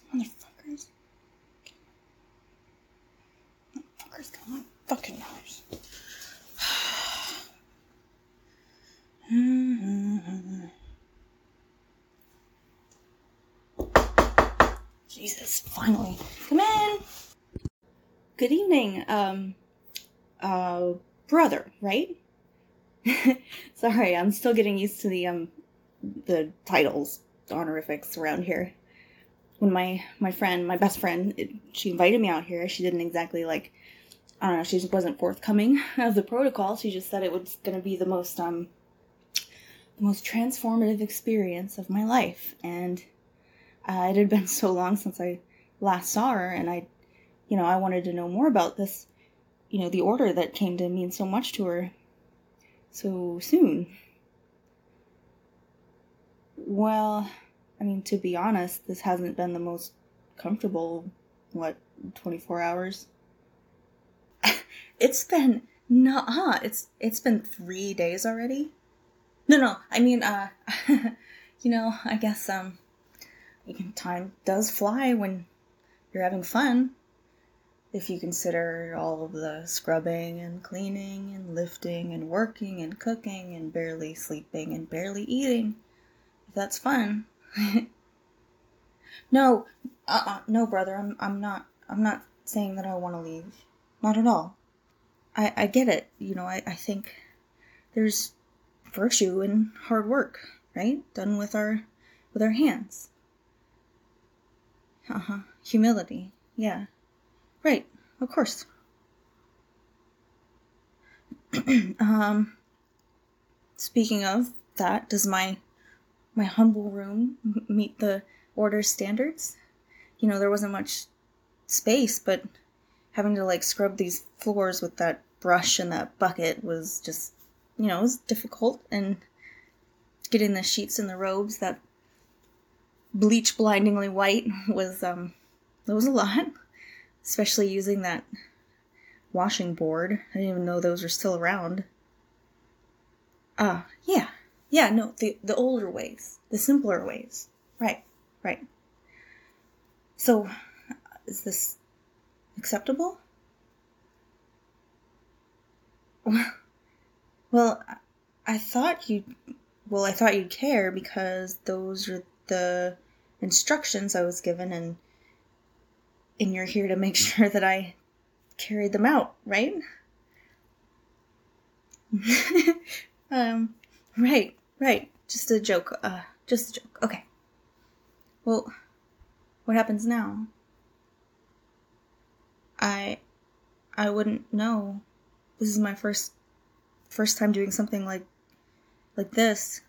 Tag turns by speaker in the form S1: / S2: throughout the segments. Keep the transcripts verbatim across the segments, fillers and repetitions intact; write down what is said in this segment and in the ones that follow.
S1: Motherfuckers. Motherfuckers got my fucking nerves. Jesus, finally. Come in. Good evening, um, uh, brother, right? Sorry, I'm still getting used to the, um, the titles, honorifics around here. When my, my friend, my best friend, it, she invited me out here, she didn't exactly, like, I don't know, she just wasn't forthcoming of the protocol. She just said it was gonna be the most, um, the most transformative experience of my life. And uh, it had been so long since I last saw her, and I, you know, I wanted to know more about this, you know, the order that came to mean so much to her so soon. Well, I mean, to be honest, this hasn't been the most comfortable, what, twenty-four hours? It's been, nuh-uh, it's, it's been three days already. No, no, I mean, uh, you know, I guess, um, time does fly when you're having fun. If you consider all of the scrubbing and cleaning and lifting and working and cooking and barely sleeping and barely eating. If that's fun. No, uh-uh, no, brother, I'm, I'm not, I'm not saying that I want to leave. Not at all. I, I get it. You know, I, I think there's virtue in hard work, right? Done with our, with our hands. Uh-huh. Humility. Yeah. Right. Of course. um, speaking of that, does my, my humble room meet the order standards? You know, there wasn't much space, but having to, like, scrub these floors with that brush and that bucket was just, you know, it was difficult. And getting the sheets and the robes that bleach blindingly white was, um, it was a lot. Especially using that washing board. I didn't even know those were still around. Ah, uh, yeah. Yeah, no, the, the older ways. The simpler ways. Right, right. So, is this acceptable? Well, I thought you'd... Well, I thought you'd care because those are the instructions I was given, and and you're here to make sure that I carried them out, right? um, right, right. Just a joke. Uh, just a joke. Okay. Well, what happens now? I, I wouldn't know. This is my first, first time doing something like, like this.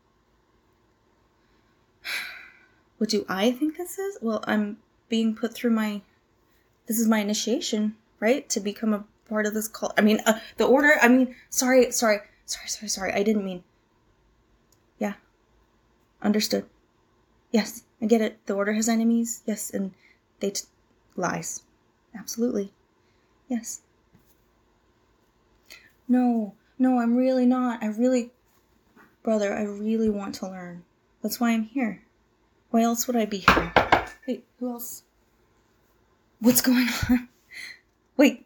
S1: What do I think this is? Well, I'm being put through my, this is my initiation, right? To become a part of this cult. I mean, uh, the order, I mean, sorry, sorry, sorry, sorry, sorry. I didn't mean. Yeah. Understood. Yes, I get it. The order has enemies. Yes, and they t- lies. Absolutely. Yes. No, no, I'm really not. I really, brother, I really want to learn. That's why I'm here. Why else would I be here? Wait, who else? What's going on? Wait.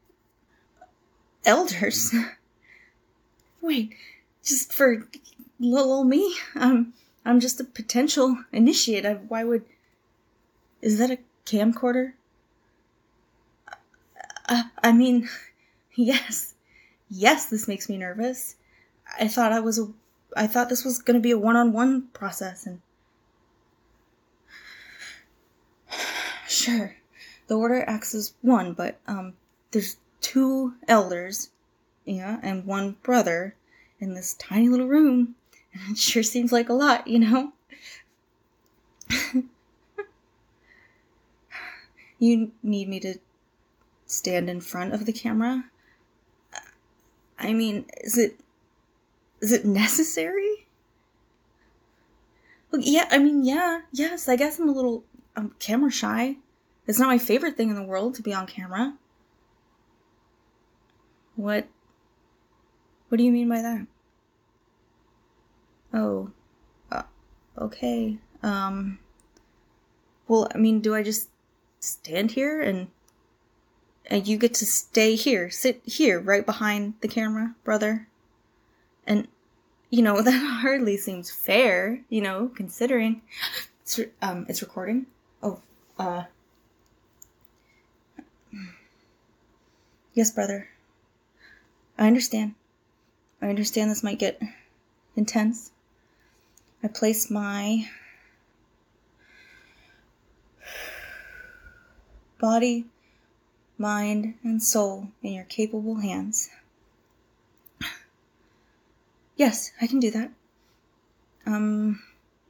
S1: Elders? Wait, just for little old me? I'm, I'm just a potential initiate. I, why would... Is that a camcorder? Uh, I mean, yes. Yes, this makes me nervous. I thought I was a... I thought this was going to be a one-on-one process, and... Sure. The order acts as one, but, um, there's two elders, yeah, and one brother in this tiny little room. And it sure seems like a lot, you know? You need me to stand in front of the camera? I mean, is it... Is it necessary? Well, yeah, I mean, yeah, yes, I guess I'm a little um, camera shy. It's not my favorite thing in the world to be on camera. What? What do you mean by that? Oh, uh, okay. Um, Well, I mean, do I just stand here and and you get to stay here, sit here, right behind the camera, brother? And, you know, that hardly seems fair, you know, considering it's, re- um, it's recording. Oh, uh, yes, brother. I understand. I understand this might get intense. I place my body, mind, and soul in your capable hands. Yes, I can do that. Um,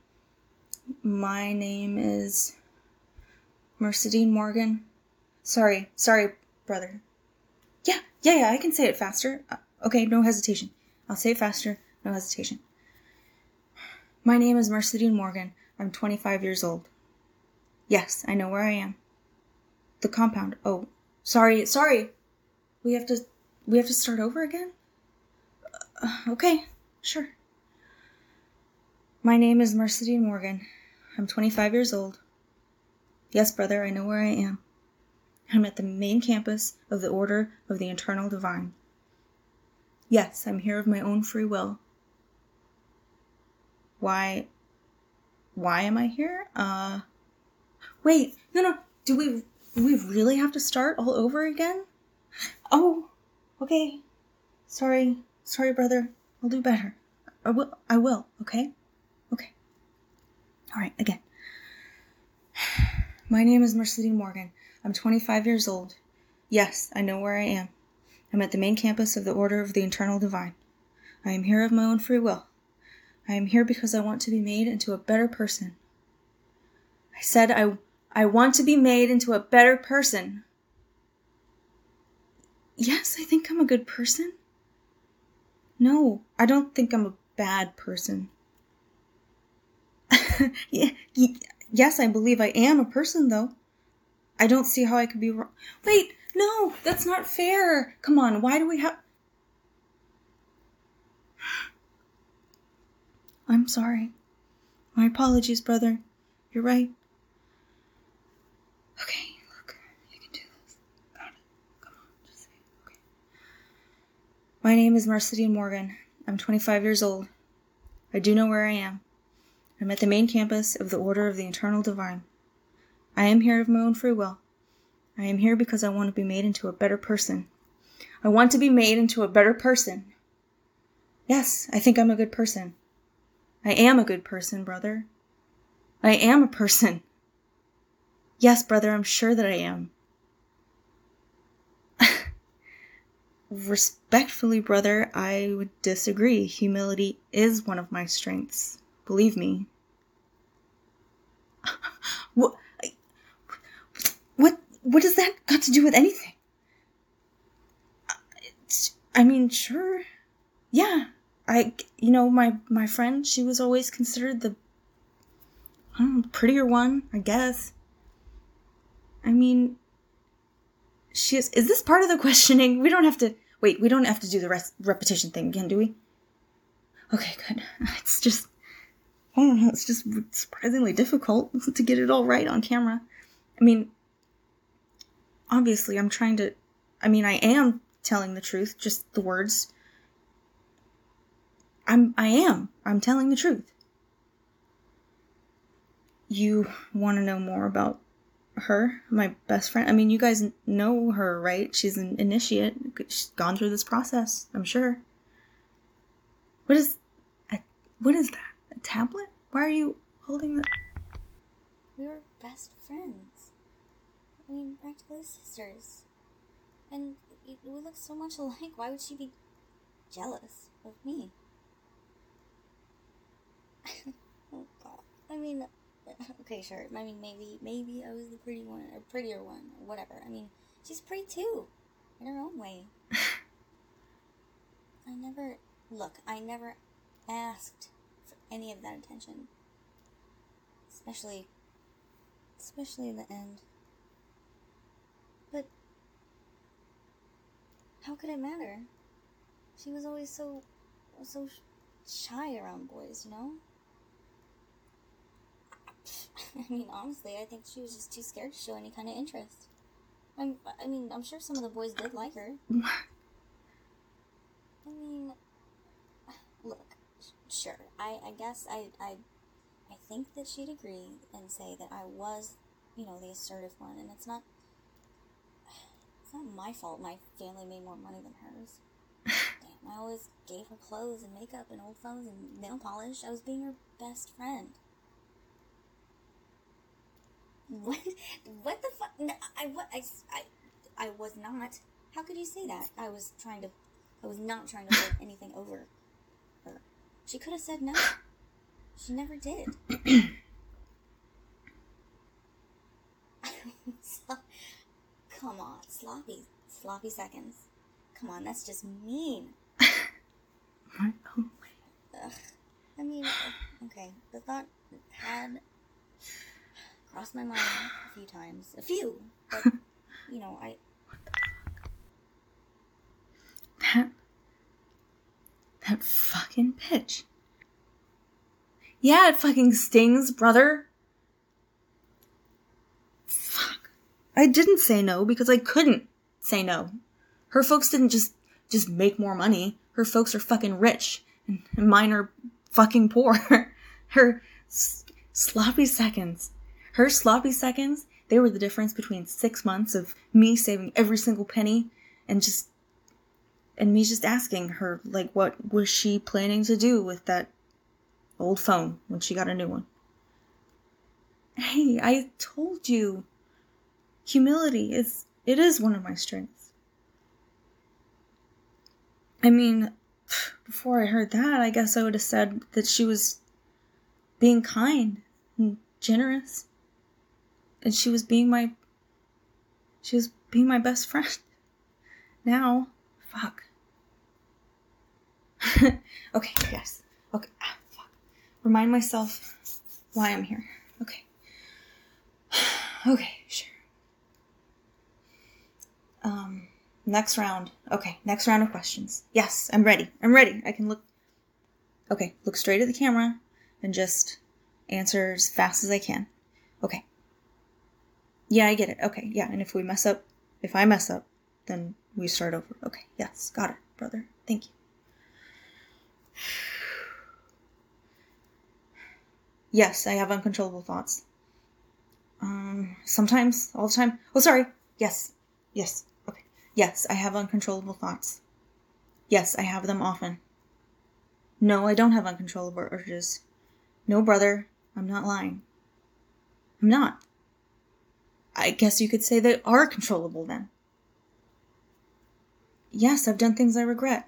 S1: my name is Mercedine Morgan. Sorry, sorry, brother. Yeah, yeah, yeah, I can say it faster. Uh, okay, no hesitation. I'll say it faster, no hesitation. My name is Mercedine Morgan. I'm twenty-five years old. Yes, I know where I am. The compound. Oh, sorry, sorry. We have to, we have to start over again? Uh, okay, sure. My name is Mercedine Morgan. I'm twenty-five years old. Yes, brother, I know where I am. I'm at the main campus of the Order of the Eternal Divine. Yes, I'm here of my own free will. Why, why am I here? Uh, wait, no, no, do we, do we really have to start all over again? Oh, okay. Sorry, sorry, brother. I'll do better. I will, I will, okay? Okay. All right, again. My name is Mercedine Morgan. I'm twenty-five years old. Yes, I know where I am. I'm at the main campus of the Order of the Eternal Divine. I am here of my own free will. I am here because I want to be made into a better person. I said I, I want to be made into a better person. Yes, I think I'm a good person. No, I don't think I'm a bad person. yeah, yes, I believe I am a person, though. I don't see how I could be wrong. Wait, no, that's not fair. Come on, why do we have... I'm sorry. My apologies, brother. You're right. Okay, look, you can do this. Got it. Come on, just say it. Okay. My name is Mercedine Morgan. I'm twenty-five years old. I do know where I am. I'm at the main campus of the Order of the Eternal Divine. I am here of my own free will. I am here because I want to be made into a better person. I want to be made into a better person. Yes, I think I'm a good person. I am a good person, brother. I am a person. Yes, brother, I'm sure that I am. Respectfully, brother, I would disagree. Humility is one of my strengths. Believe me. What? What? What does that got to do with anything? It's, I mean, sure. Yeah. I, you know, my, my friend, she was always considered the I don't know, prettier one, I guess. I mean, she is, is this part of the questioning? We don't have to, wait, we don't have to do the rest, repetition thing again, do we? Okay, good. It's just, I don't know, it's just surprisingly difficult to get it all right on camera. I mean, obviously I'm trying to, I mean, I am telling the truth, just the words. I'm, I am, I'm telling the truth. You want to know more about her, my best friend? I mean, you guys know her, right? She's an initiate. She's gone through this process, I'm sure. What is, a, what is that? A tablet? Why are you holding that?
S2: We were best friends. I mean, practically sisters. And we look so much alike. Why would she be jealous of me? Oh God. I mean, okay, sure. I mean, maybe, maybe I was the pretty one, or prettier one, or whatever. I mean, she's pretty too, in her own way. I never, look, I never asked for any of that attention. Especially, especially in the end. But, how could it matter? She was always so, so shy around boys, you know? I mean, honestly, I think she was just too scared to show any kind of interest. I'm, I mean, I'm sure some of the boys did like her. I mean, look, sure, I, I guess I, I, I think that she'd agree and say that I was, you know, the assertive one, and it's not, it's not my fault my family made more money than hers. Damn, I always gave her clothes and makeup and old phones and nail polish. I was being her best friend. What? What the fuck? No, I, what, I, I, I was not. How could you say that? I was trying to, I was not trying to hold anything over her. She could have said no. She never did. Come on, sloppy, sloppy seconds. Come on, that's just mean.
S1: What? Oh my.
S2: Ugh. I mean, okay, the thought had crossed my mind a few times. A few, but, you know, I...
S1: That... That fucking bitch. Yeah, it fucking stings, brother. Fuck. I didn't say no because I couldn't say no. Her folks didn't just, just make more money. Her folks are fucking rich, and, and mine are fucking poor. Her s- sloppy seconds. Her sloppy seconds, they were the difference between six months of me saving every single penny and just, and me just asking her, like, what was she planning to do with that old phone when she got a new one. Hey, I told you. Humility is, it is one of my strengths. I mean, before I heard that, I guess I would have said that she was being kind and generous. And she was being my, she was being my best friend. Now, fuck. Okay, yes. Okay, ah, fuck. Remind myself why I'm here. Okay. Okay, sure. Um, next round. Okay, next round of questions. Yes, I'm ready. I'm ready. I can look. Okay, look straight at the camera and just answer as fast as I can. Okay. Yeah, I get it. Okay, yeah, and if we mess up, if I mess up, then we start over. Okay, yes, got it, brother. Thank you. Yes, I have uncontrollable thoughts. Um, sometimes, all the time. Oh, sorry. Yes, yes, okay. Yes, I have uncontrollable thoughts. Yes, I have them often. No, I don't have uncontrollable urges. No, brother, I'm not lying. I'm not. I guess you could say they are controllable then. Yes, I've done things I regret.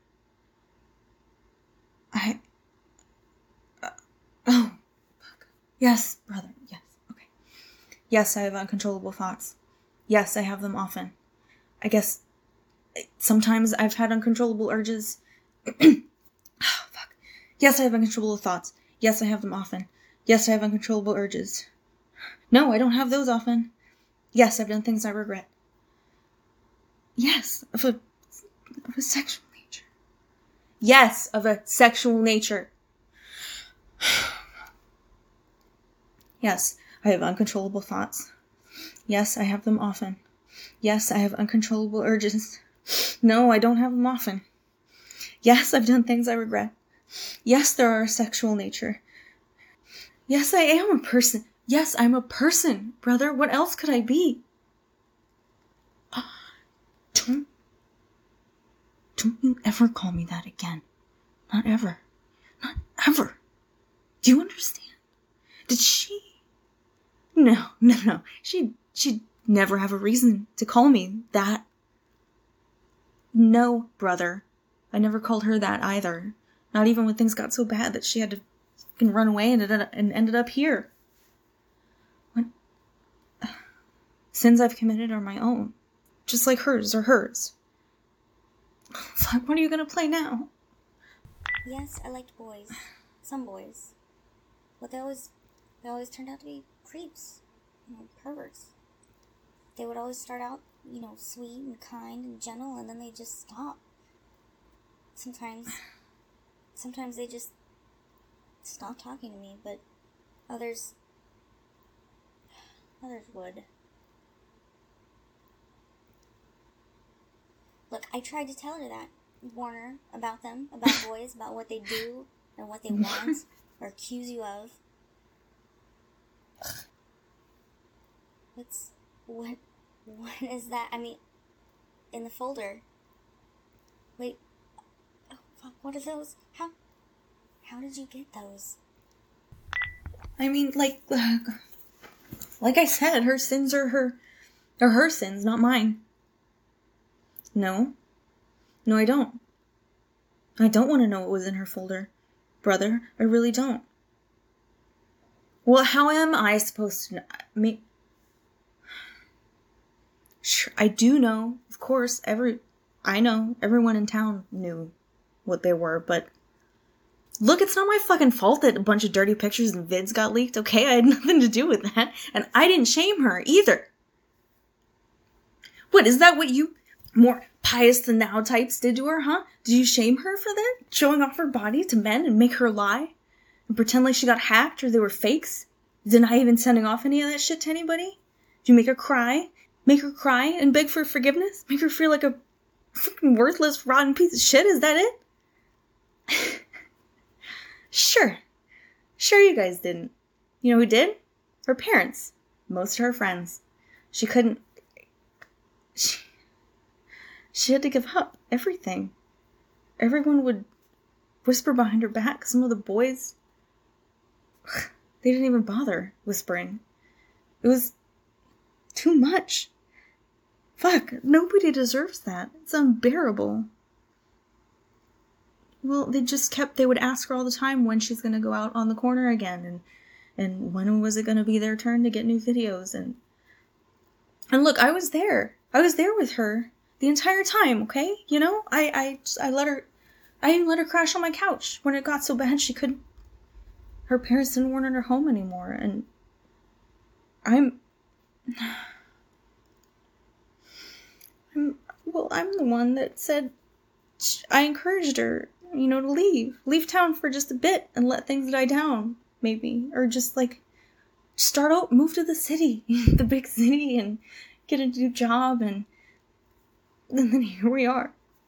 S1: I... Uh, oh, fuck. Yes, brother, yes, okay. Yes, I have uncontrollable thoughts. Yes, I have them often. I guess sometimes I've had uncontrollable urges. Oh, fuck. Yes, I have uncontrollable thoughts. Yes, I have them often. Yes, I have uncontrollable urges. No, I don't have those often. Yes, I've done things I regret. Yes, of a, of a sexual nature. Yes, of a sexual nature. Yes, I have uncontrollable thoughts. Yes, I have them often. Yes, I have uncontrollable urges. No, I don't have them often. Yes, I've done things I regret. Yes, there are a sexual nature. Yes, I am a person. Yes, I'm a person, brother. What else could I be? Don't, don't you ever call me that again. Not ever. Not ever. Do you understand? Did she? No, no, no. She, she'd never have a reason to call me that. No, brother. I never called her that either. Not even when things got so bad that she had to fucking run away and ended up, and ended up here. What? Sins I've committed are my own. Just like hers are hers. Fuck, what are you gonna play now?
S2: Yes, I liked boys. Some boys. But they always, they always turned out to be creeps. You know, perverts. They would always start out, you know, sweet and kind and gentle, and then they just stop. Sometimes, sometimes they just stop talking to me, but others, Others would. Look, I tried to tell her that, Warner, about them, about boys, about what they do and what they want or accuse you of. What's, what, what is that? I mean, in the folder. Wait, oh, fuck, what are those? How, how did you get those?
S1: I mean, like, like I said, her sins are her, are her sins, not mine. No. No, I don't. I don't want to know what was in her folder, brother. I really don't. Well, how am I supposed to know? I mean, sure, I do know, of course, every, I know, everyone in town knew what they were, but look, it's not my fucking fault that a bunch of dirty pictures and vids got leaked, okay? I had nothing to do with that, and I didn't shame her either. What, is that what you more pious than thou types did to her, huh? Did you shame her for that? Showing off her body to men and make her lie? And pretend like she got hacked or they were fakes? Deny even sending off any of that shit to anybody? Did you make her cry? Make her cry and beg for forgiveness? Make her feel like a fucking worthless, rotten piece of shit? Is that it? Sure. Sure you guys didn't. You know who did? Her parents. Most of her friends. She couldn't... She... She had to give up everything. Everyone would whisper behind her back. Some of the boys, they didn't even bother whispering. It was too much. Fuck, nobody deserves that. It's unbearable. Well, they just kept, they would ask her all the time when she's going to go out on the corner again, and and when was it going to be their turn to get new videos, and and look, I was there. I was there with her the entire time, okay? You know, I, I, I let her, I didn't let her crash on my couch when it got so bad she couldn't, her parents didn't want her home anymore, and I'm, I'm, well, I'm the one that said, I encouraged her, you know, to leave, leave town for just a bit and let things die down, maybe, or just, like, start out, move to the city, the big city, and get a new job, and And then here we are.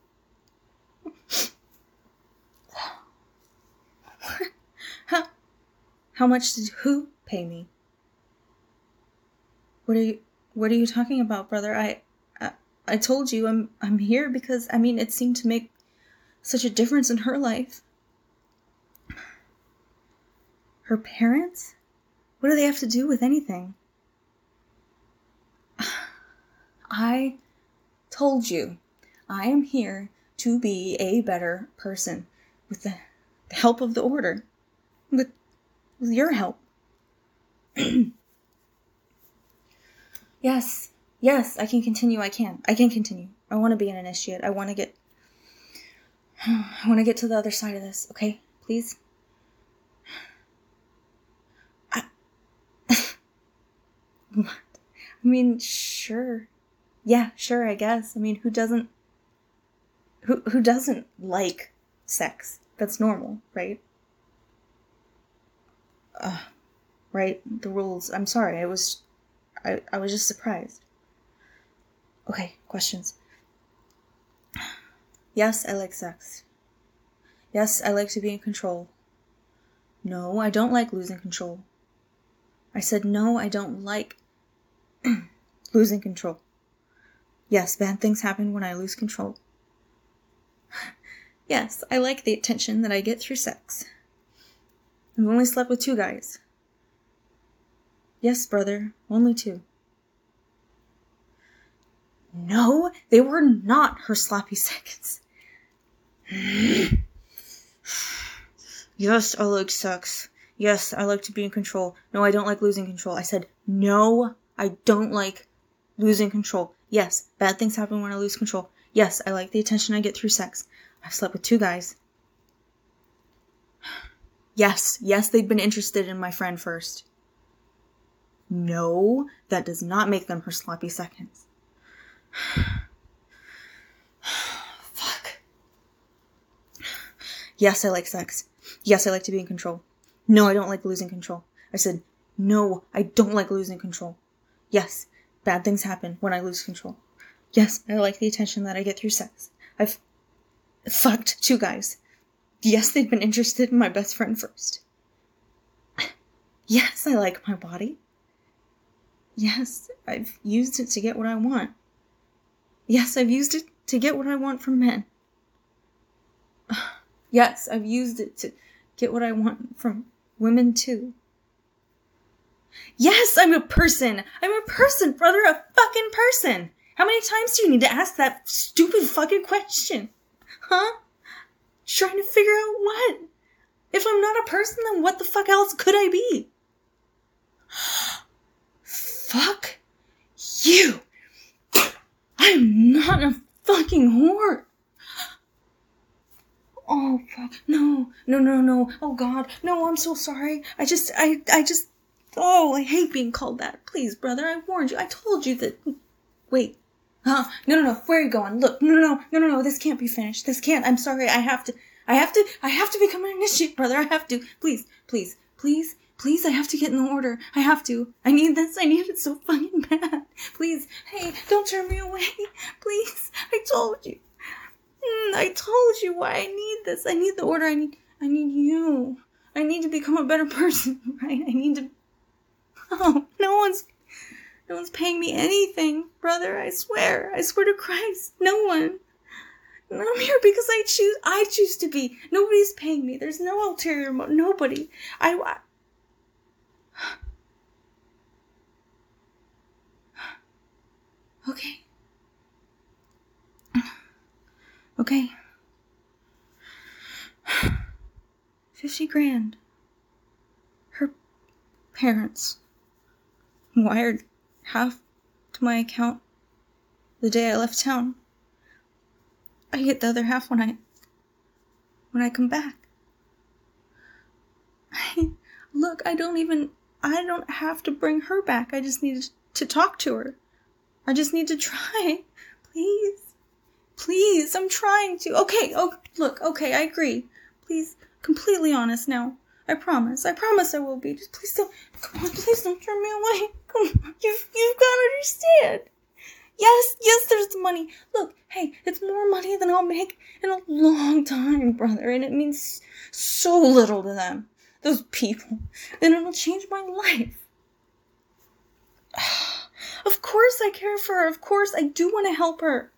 S1: How, how much did who pay me? What are you what are you talking about, brother? I, I I told you I'm I'm here because I mean it seemed to make such a difference in her life. Her parents? What do they have to do with anything? I told you, I am here to be a better person with the, the help of the order, with, with your help. Yes, yes, I can continue, I can, I can continue. I want to be an initiate, I want to get, I want to get to the other side of this, okay, please? I, what? I mean, sure. Yeah, sure, I guess. I mean, who doesn't... Who who doesn't like sex? That's normal, right? Uh, right? The rules. I'm sorry, I was... I, I was just surprised. Okay, questions. Yes, I like sex. Yes, I like to be in control. No, I don't like losing control. I said no, I don't like losing control. Yes, bad things happen when I lose control. Yes, I like the attention that I get through sex. I've only slept with two guys. Yes, brother, only two. No, they were not her sloppy seconds. Yes, I like sex. Yes, I like to be in control. No, I don't like losing control. I said, no, I don't like losing control. Yes, bad things happen when I lose control. Yes, I like the attention I get through sex. I've slept with two guys. Yes, yes, they'd been interested in my friend first. No, that does not make them her sloppy seconds. Fuck. Yes, I like sex. Yes, I like to be in control. No, I don't like losing control. I said, no, I don't like losing control. Yes, bad things happen when I lose control. Yes, I like the attention that I get through sex. I've fucked two guys. Yes, they've been interested in my best friend first. Yes, I like my body. Yes, I've used it to get what I want. Yes, I've used it to get what I want from men. Yes, I've used it to get what I want from women too. Yes, I'm a person. I'm a person, brother, a fucking person. How many times do you need to ask that stupid fucking question? Huh? Trying to figure out what? If I'm not a person, then what the fuck else could I be? Fuck you. I'm not a fucking whore. Oh, fuck. No, no, no, no. Oh, God. No, I'm so sorry. I just, I, I just, oh, I hate being called that. Please, brother, I warned you. I told you that. Wait. Huh? No, no, no. Where are you going? Look, no, no, no, no, no, no. This can't be finished. This can't. I'm sorry. I have to, I have to, I have to become an initiate, brother. I have to. Please, please, please, please, I have to get in the order. I have to. I need this. I need it so fucking bad. Please. Hey, don't turn me away. Please. I told you. I told you why I need this. I need the order. I need I need you. I need to become a better person, right? I need to. Oh, no one's no one's paying me anything, brother. I swear. I swear to Christ. No one. And I'm here because I choose I choose to be. Nobody's paying me. There's no ulterior motive. Nobody. I, I Okay. Okay. Fifty grand. Her parents wired half to my account the day I left town. I get the other half when I when I come back. I, look, I don't even I don't have to bring her back. I just need to talk to her. I just need to try. Please. Please, I'm trying to. Okay, oh, look, okay, I agree. Please, completely honest now. I promise. I promise I will be. Just please don't. Come on, please don't turn me away. Come on, you've, you've got to understand. Yes, yes, there's the money. Look, hey, it's more money than I'll make in a long time, brother, and it means so little to them, those people, and it'll change my life. Of course I care for her. Of course I do want to help her.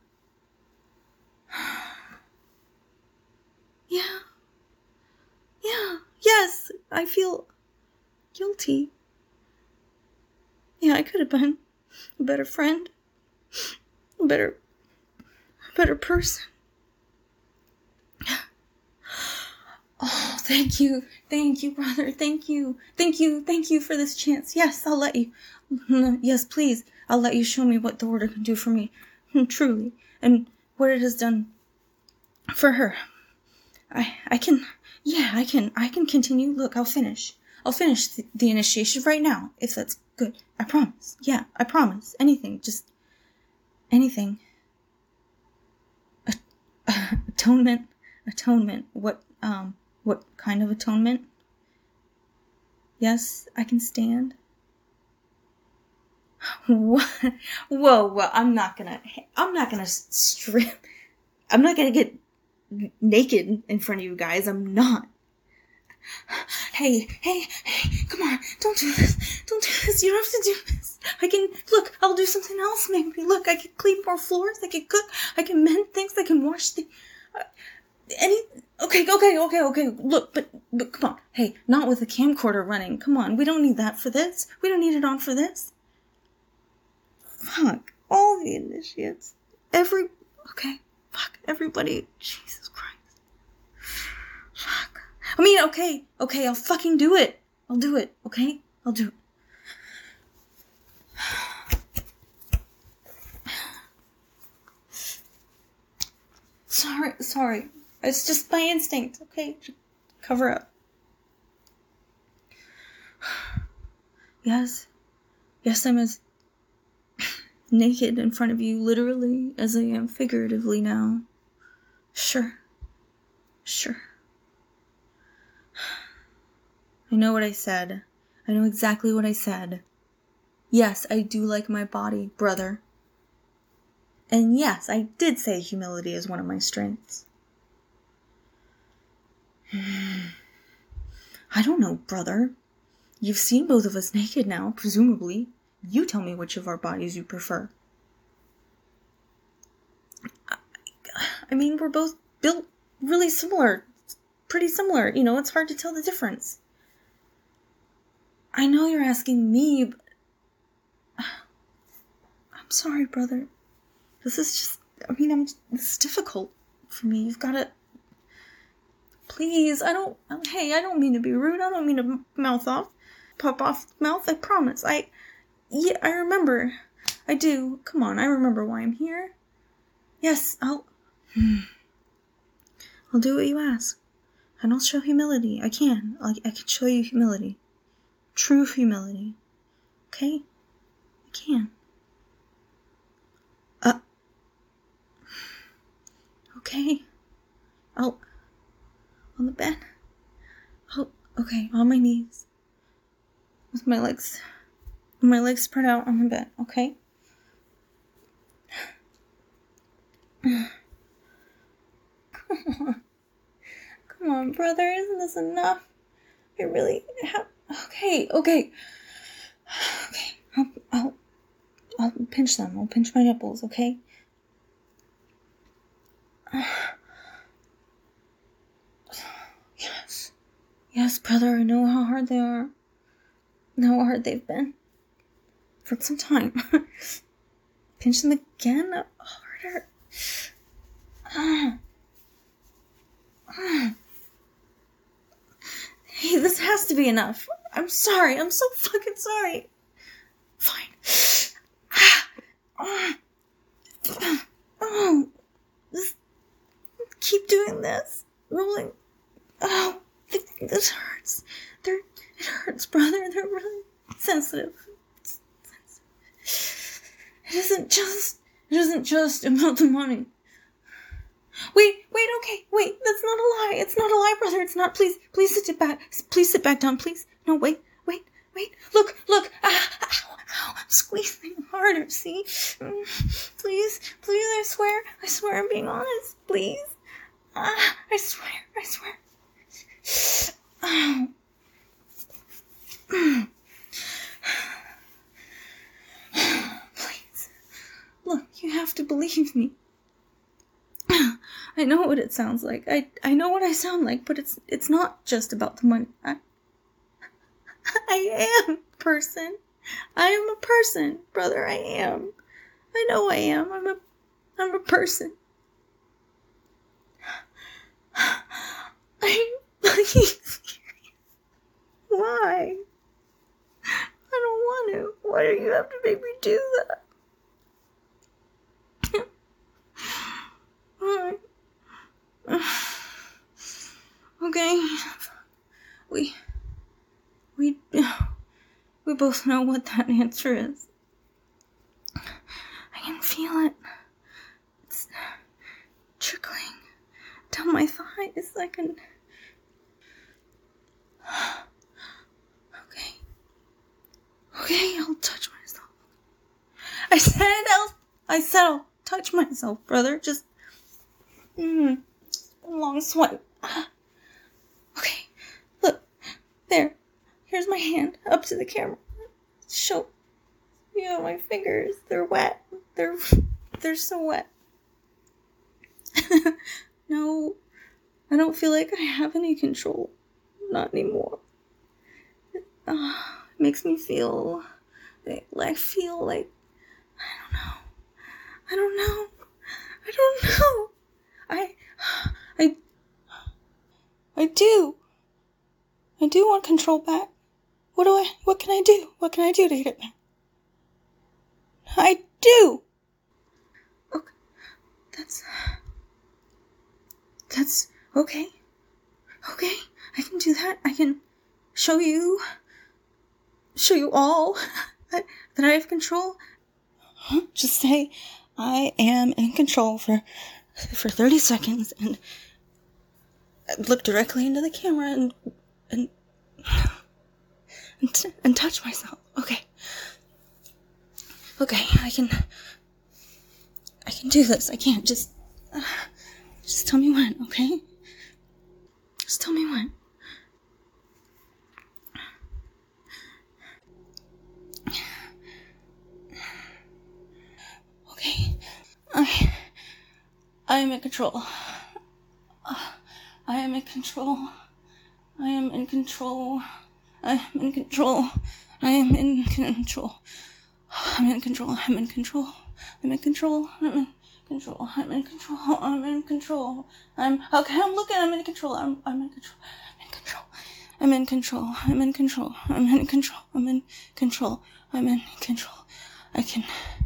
S1: Yeah. Yeah. Yes, I feel guilty. Yeah, I could have been a better friend. A better, a better person. Oh, thank you. Thank you, brother. Thank you. Thank you. Thank you for this chance. Yes, I'll let you. Yes, please. I'll let you show me what the order can do for me. Truly. And what it has done for her. I I can, yeah, I can, I can continue. Look, I'll finish. I'll finish the, the initiation right now, if that's good. I promise. Yeah, I promise. Anything, just anything. A, uh, atonement, atonement. What, um, what kind of atonement? Yes, I can stand. What? Whoa, whoa, I'm not gonna, I'm not gonna strip. I'm not gonna get naked in front of you guys. I'm not. Hey, hey, hey, come on. Don't do this. Don't do this. You don't have to do this. I can, look, I'll do something else maybe. Look, I can clean more floors. I can cook. I can mend things. I can wash the, uh, any, okay, okay, okay, okay. Look, but, but come on. Hey, not with a camcorder running. Come on. We don't need that for this. We don't need it on for this. Fuck. All the initiates. Every, okay. Fuck. Everybody. Jesus Christ. Fuck. I mean, okay. Okay, I'll fucking do it. I'll do it. Okay? I'll do it. Sorry. Sorry. It's just my instinct. Okay? Cover up. Yes. Yes, I'm as naked in front of you, literally, as I am figuratively now. Sure. Sure. I know what I said. I know exactly what I said. Yes, I do like my body, brother. And yes, I did say humility is one of my strengths. I don't know, brother. You've seen both of us naked now, presumably. You tell me which of our bodies you prefer. I, I mean, we're both built really similar. Pretty similar. You know, it's hard to tell the difference. I know you're asking me, but... I'm sorry, brother. This is just... I mean, I'm... It's difficult for me. You've got to... Please, I don't... Hey, I don't mean to be rude. I don't mean to mouth off. Pop off mouth, I promise. I... Yeah, I remember. I do. Come on, I remember why I'm here. Yes, I'll... I'll do what you ask. And I'll show humility. I can. I, I can show you humility. True humility. Okay? I can. Uh... Okay. I'll... On the bed. Oh, okay, on my knees. With my legs, my legs spread out on the bed, okay? Come on. Come on, brother, isn't this enough? I really have... Okay, okay. Okay, I'll, I'll, I'll pinch them. I'll pinch my nipples, okay? Yes. Yes, brother, I know how hard they are. I know how hard they've been. For some time. Pinch them again? Harder. Uh, uh. Hey, this has to be enough. I'm sorry. I'm so fucking sorry. Fine. Uh, uh, oh. Just keep doing this. Rolling. Oh, this hurts. They're, it hurts, brother. They're really sensitive. It's sensitive. It isn't just, it isn't just about the money. Wait, wait, okay, wait, that's not a lie. It's not a lie, brother. It's not. Please, please sit back. Please sit back down, please. No, wait, wait, wait. Look, look. Ah, ow, ow. I'm squeezing harder, see? Please, please, I swear. I swear I'm being honest. Please. Ah, I swear, I swear. Oh. Please. Look, you have to believe me. I know what it sounds like. I I know what I sound like, but it's it's not just about the money. I, I am a person. I am a person, brother. I am. I know I am. I'm a I'm a person. I'm please. Why? I don't want to. Why do you have to make me do that? Why? Okay. We, we, we both know what that answer is. I can feel it. It's trickling down my thighs. I can... Okay. Okay, I'll touch myself. I said I'll, I said I'll touch myself, brother. Just, mm, a long swipe. Okay, look, there. Here's my hand, up to the camera. Show, you know, my fingers. They're wet. They're, they're so wet. No, I don't feel like I have any control. Not anymore. It, uh, it makes me feel, I feel like, I don't know. I don't know. I don't know. I, I, I do. I do want control back. What do I, what can I do? What can I do to get it back? I do. Okay. That's, that's, okay. Okay. I can do that. I can show you, show you all that, that I have control. Just say, I am in control for, for thirty seconds and look directly into the camera and, and, and, and touch myself. Okay. Okay, I can... I can do this. I can't just... Uh, just tell me when, okay? Just tell me when. Okay. I... I am in control. Uh, I am in control. I am in control. I am in control. I am in control. I'm in control. I'm in control. I'm in control. I'm in control. I'm in control. I'm in control. I'm okay. I'm looking. I'm in control. I'm I'm in control. I'm in control. I'm in control. I'm in control. I'm in control. I'm in control. I can.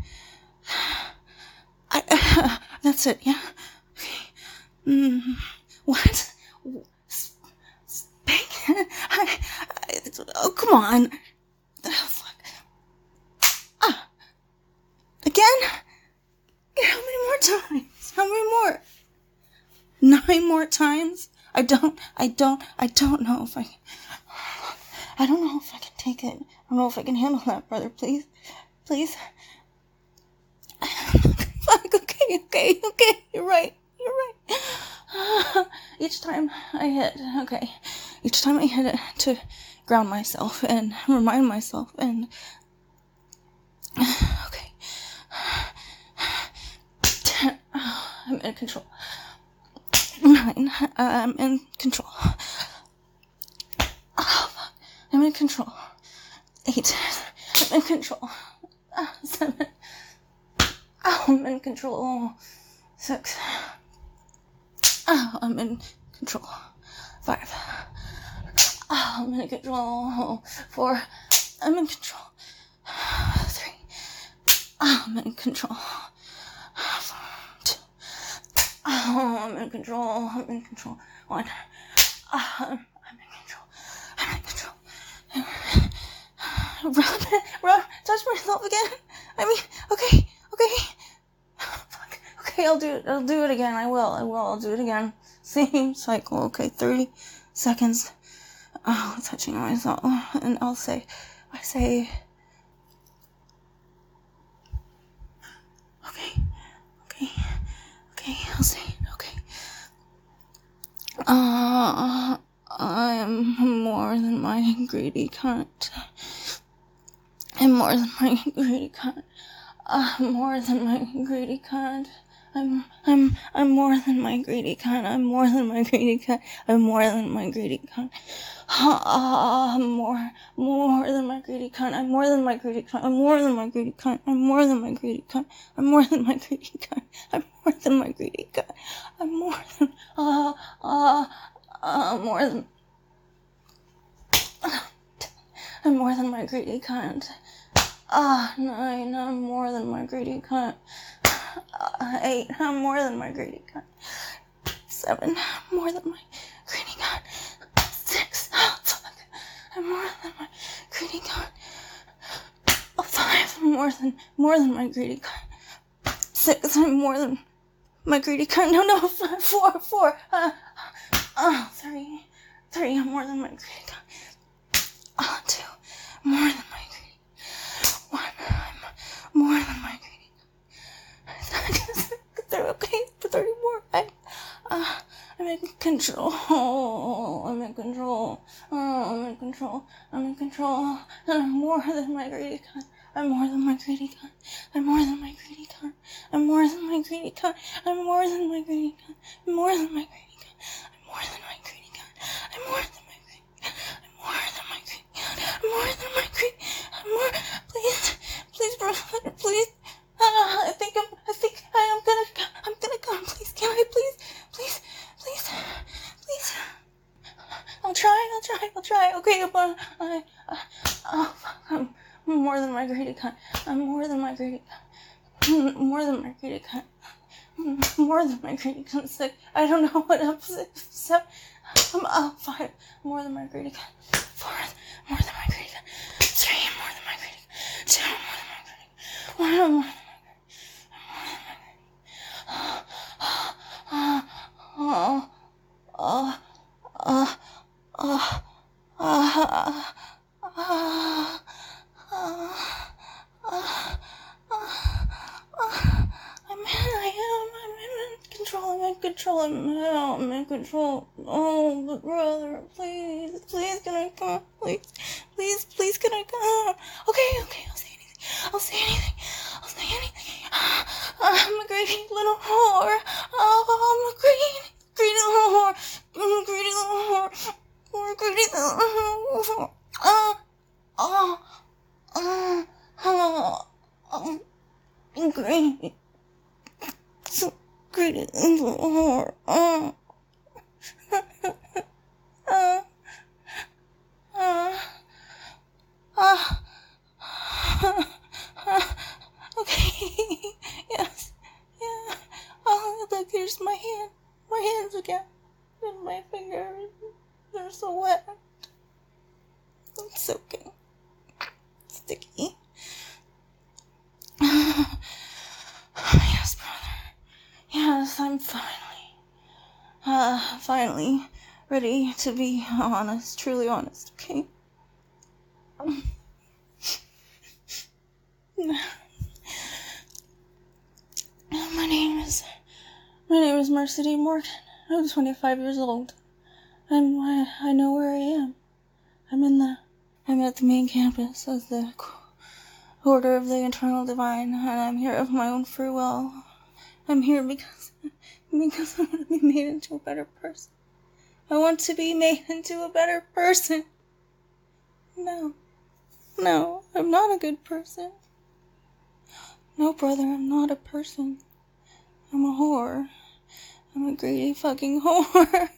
S1: I. Uh, that's it. Yeah. Okay. Mm, what? Spank? I, I, oh, come on. Oh, fuck. Ah. Again? How many more times? How many more? Nine more times? I don't, I don't, I don't know if I can. I don't know if I can take it. I don't know if I can handle that, brother. Please. Please. Fuck, okay, okay, okay. You're right. You're right. Each time I hit, okay. Each time I hit it to ground myself and remind myself and. Okay. Ten. I'm in control. Nine. I'm in control. Oh, fuck. I'm in control. Eight. I'm in control. Uh, seven. Oh, I'm in control. Six. Oh, I'm in control. Five. Oh, I'm in control. Four. I'm in control. Three. Oh, I'm in control. Two. Oh, I'm in control. I'm in control. One. Oh, I'm, I'm in control. I'm in control. Run, run, touch myself again. I mean, okay, okay. Fuck. Okay, I'll do it. I'll do it again. I will. I will. I'll do it again. Same cycle. Okay, thirty seconds. Oh, touching myself, and I'll say, I say. Okay, okay, okay. I'll say it. Okay. Uh, I am more than my greedy cunt. I'm more than my greedy cunt. I'm more than my greedy cunt. I'm, I'm, I'm more than my greedy cunt. I'm more than my greedy cunt. I'm more than my greedy cunt. I'm more, more than my greedy cunt. I'm more than my greedy cunt. I'm more than my greedy cunt. I'm more than my greedy cunt. I'm more than my greedy cunt. I'm more than my greedy cunt. I'm more than, uh, uh, uh, more than, I'm more than my greedy cunt. Ah, uh, nine, I'm more than my greedy cunt. Uh, eight, I'm more than my greedy cunt. Seven, I'm more than my greedy cunt. Six, oh, fuck, I'm more than my greedy cunt. Oh, five, I'm more than, more than my greedy cunt. Six, I'm more than my greedy cunt. No, no, five, four, four, uh, uh, three, three, I'm more than my greedy cunt. Uh, two, more than my greedy cunt. One, I'm more than my greedy cunt. They're okay for thirty more. I, uh, I'm in control. I'm in control. Oh, I'm in control. I'm in control. And I'm more than my greedy cunt. I'm more than my greedy cunt. I'm more than my greedy cunt. I'm more than my greedy cunt. I'm more than my greedy cunt. I'm more than my greedy cunt. I'm more than my greedy cunt. I'm more than my greedy cunt. I'm more than my greedy cunt. I'm more than my greedy. I'm more. Please, please, brother, please. Uh, I think I'm. I think I am gonna. I'm gonna come. Please, can I? Please, please, please, please. I'll try. I'll try. I'll try. Okay, but I. Uh, oh, fuck. I'm more than my greedy cunt. I'm more than my greedy cunt. More than my greedy cunt. More than my greedy cunt. Six. I don't know what up. Six, seven. I'm up. Five. More than my greedy cunt. Four. More than my greedy cunt. Three. More than my greedy cunt. Two. More than my greedy cunt. One. More than my Oh, oh, oh, oh, oh, oh, oh, control him. Help me control. Oh, but brother, please, please, can I come? Please, please, please, can I come? Okay, okay, I'll say anything. I'll say anything. I'll say anything. I'm a greedy little whore. Oh, I'm a greedy, greedy little whore. I'm a greedy little whore. I'm a greedy little whore. Oh, oh, oh, oh, oh, I'm greedy. So greedy little whore. Oh. uh, uh, uh, uh, okay. Yes. Yeah. Oh, look, here's my hand. My hands again. And my fingers. They're so wet. It's soaking. Sticky. Yes, brother. Yes, I'm finally, uh, finally ready to be honest, truly honest, okay? Um, my name is, my name is Mercedes Morgan. I'm twenty-five years old. And I, I know where I am. I'm in the, I'm at the main campus as the Order of the Eternal Divine, and I'm here of my own free will. I'm here because, because I want to be made into a better person. I want to be made into a better person. No. No, I'm not a good person. No, brother, I'm not a person. I'm a whore. I'm a greedy fucking whore.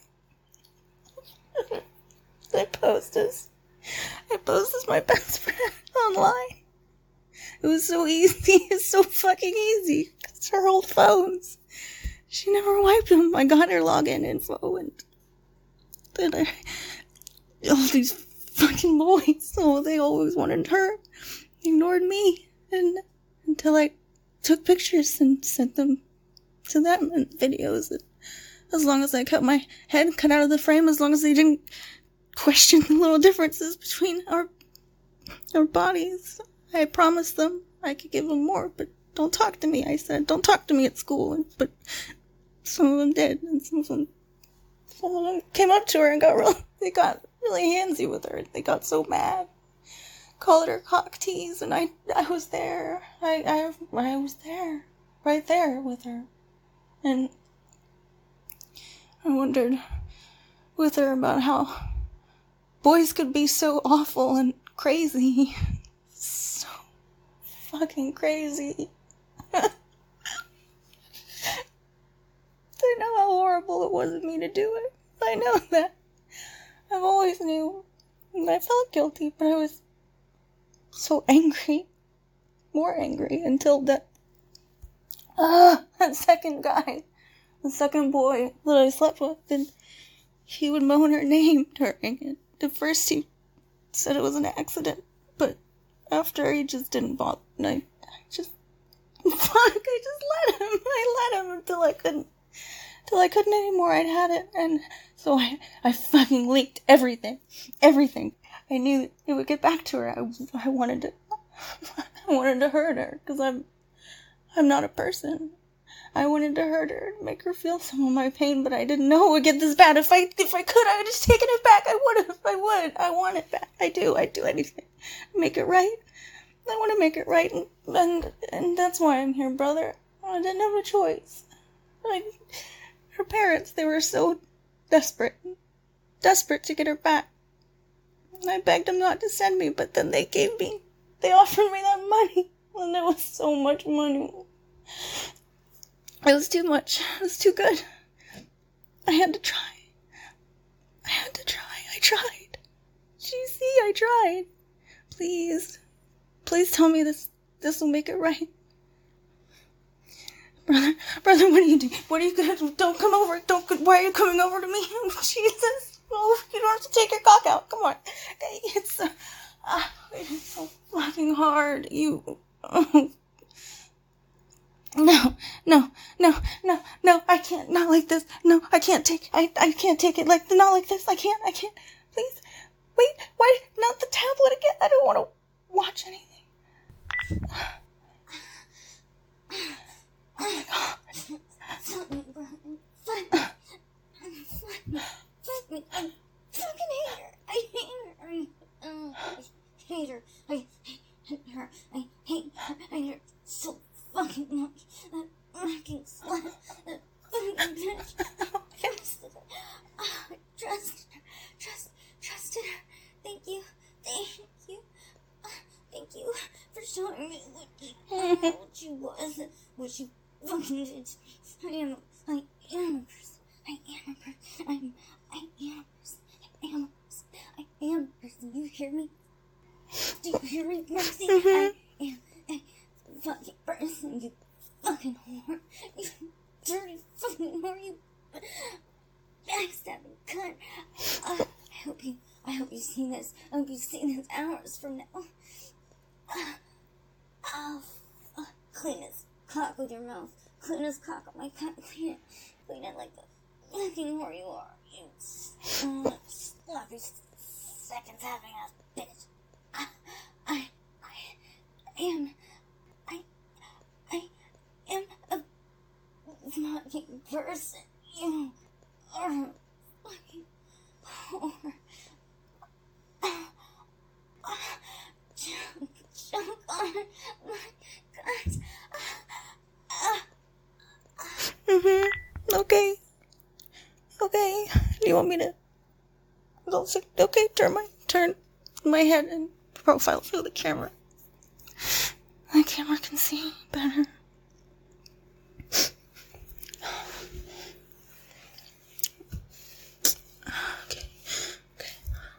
S1: I post this. I post as my best friend online. It was so easy. It's so fucking easy. It's her old phones. She never wiped them. I got her login info and then I, all these fucking boys. Oh, they always wanted her. Ignored me. And until I took pictures and sent them to them and videos. And as long as I kept my head cut out of the frame, as long as they didn't question the little differences between our our bodies. I promised them I could give them more, but don't talk to me, I said. Don't talk to me at school. And, but some of them did, and some of them, some of them came up to her and got real, they got really handsy with her. They got so mad. Called her cock tease, and I, I was there. I, I, I was there. Right there with her. And I wondered with her about how boys could be so awful and crazy. So fucking crazy. I know how horrible it was of me to do it. I know that. I've always knew. And I felt guilty, but I was so angry. More angry until that, uh, that second guy, the second boy that I slept with, and he would moan her name during it. At first he said it was an accident, but after he just didn't bother, and I, I just, fuck, I just let him, I let him until I couldn't, till I couldn't anymore. I'd had it, and so I, I fucking leaked everything, everything. I knew it would get back to her. I, I wanted to, I wanted to hurt her, because I'm, I'm not a person. I wanted to hurt her, to make her feel some of my pain, but I didn't know it would get this bad. If I, if I could, I would have just taken it back. I would have, I would. I want it back. I do. I'd do anything. Make it right. I want to make it right, and, and, and that's why I'm here, brother. I didn't have a choice. Like, her parents, they were so desperate, desperate to get her back. And I begged them not to send me, but then they gave me, they offered me that money, and it was so much money. It was too much. It was too good. I had to try. I had to try. I tried. Did you see? I tried. Please. Please tell me this, this will make it right. Brother, brother, what are you doing? What are you gonna do? Don't come over. Don't, why are you coming over to me? Jesus. Oh, you don't have to take your cock out. Come on. It's, uh, uh, it's so fucking hard. You, oh. No, no, no, no, no, I can't, not like this. No, I can't take, I, I can't take it like, not like this. I can't, I can't. Please, wait, why, not the tablet again? I don't want to watch anything. Oh my god.
S2: fuck me. Fuck me. Fuck me. I fucking hate her. I hate her. I, uh, I hate her. I hate her. I hate her. I hate her so fucking much. That fucking slut. That fucking bitch. Trusted her. Oh, I trusted her. Trust, trusted her. Thank you. Thank you. Uh, thank you for showing me what you, what you was. What you fucking did to me. I am, I am a person. I am a person. I'm, I am a person. I am a person. I am a person. You hear me? Do you hear me, Mercy?
S1: Mm-hmm.
S2: I am a fucking person. You fucking whore. You dirty fucking whore. You backstabbing cunt. Uh, I hope you, I hope you've seen this. I hope you've seen this hours from now. Uh, oh, uh, clean this cock with your mouth. Clean this cock up my cock. Clean it. Clean it like the fucking whore you are. You uh, sloppy seconds having ass bitch. I, I, I am, I, I am a fucking person. You are a fucking whore. Choke, choke on my guts.
S1: Mm-hmm. Okay. Okay. Do you want me to? Okay, turn my turn my head and profile through the camera. The camera can see better. Okay. Okay.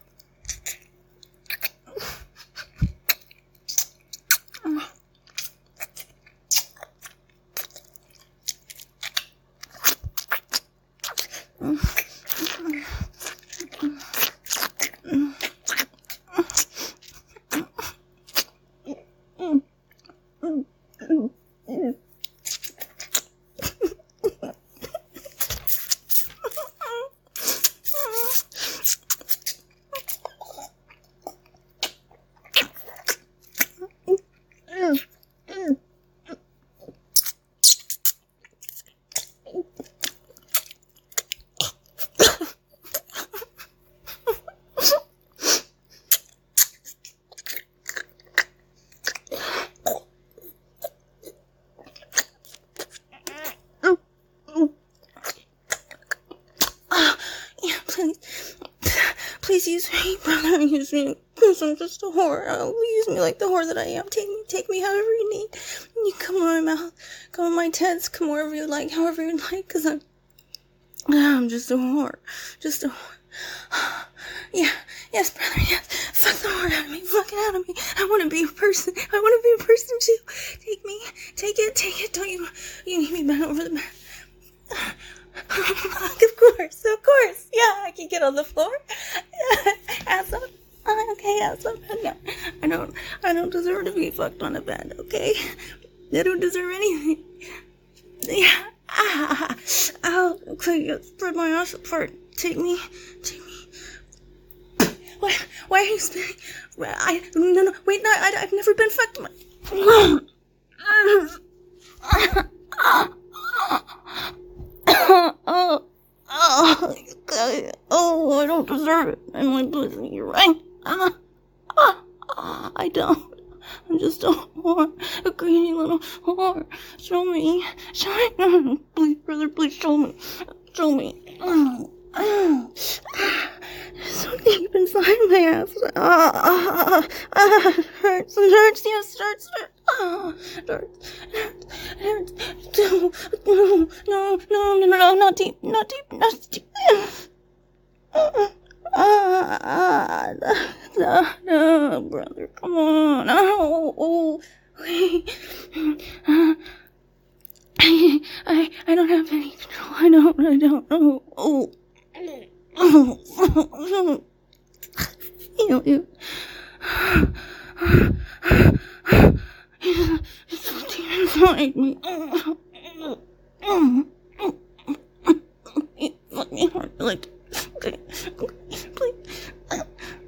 S1: Please use me, brother. Use me, because I'm just a whore. Uh, use me like the whore that I am. Take me, take me however you need. You come on my mouth, come on my tits, come wherever you like, however you like, because I'm, I'm just a whore. Just a whore. Yeah, yes, brother, yes. Fuck the whore out of me. Fuck it out of me. I want to be a person. I want to be a person too. Take me, take it, take it. Don't you, you need me bent over the bed. Of course, of course. Yeah, I can get on the floor. Ass up. Uh, okay, ass up. No, I don't. I don't deserve to be fucked on a bed. Okay, I don't deserve anything. Yeah. Ah. Ow. Okay, spread my ass apart. Take me. Take me. Why? Why are you spinning? I. No, no. Wait. No. I, I've never been fucked. My. Oh, oh, oh, oh, I don't deserve it. I'm like, listen, you're right. Uh, uh, uh, I don't. I'm just a whore, a greedy little whore. Show me, show me. Please, brother, please show me. Show me. Oh, oh. So deep inside my ass. Ah, ah, ah, hurts, it hurts, yes, it hurts, it hurts. Ah, it hurts, it hurts, it hurts. No, no, no, no, no, not deep, not deep, not deep. Ah, ah, ah, no, brother, come on. Oh, oh, oh. I, I, I don't have any control. I don't, I don't. Oh, oh. Oh, oh, oh. Ew, ew. It's so deep inside me. It fucked me hard. Like, okay, please. Uh,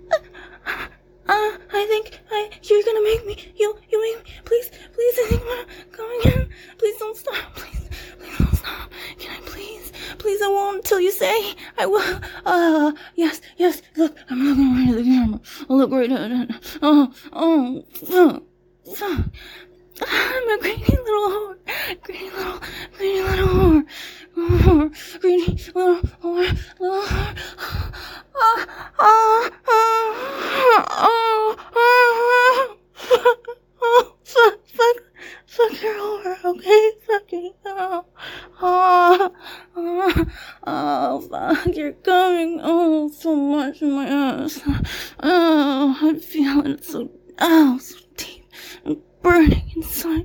S1: I think I, you're gonna make me. You, you make me. Please, please. I think I'm gonna go again. Please don't stop. Please, please don't stop. Can I please, please? until you say I will. Uh, yes, yes. Look, I'm looking right at the camera. I'll look right at it. Oh, oh, fuck, fuck. I'm a greedy little whore. Greedy little, greedy little whore. Whore. Greedy little whore. Little whore. Oh, oh, oh, oh, oh, fuck, oh, fuck, fuck, fuck your whore, okay? Fuck it. Oh, oh, oh, oh, fuck, you're coming, oh, so much in my ass. Oh, I feel it so, oh, so deep and burning inside.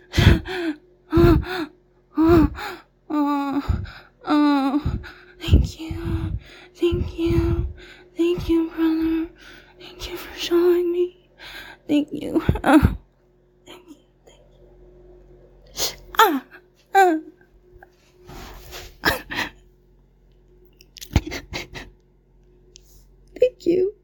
S1: Oh, oh, oh, oh, thank you, thank you, thank you, brother, thank you for showing me, thank you, oh, thank you, thank you, ah, ah. Thank you.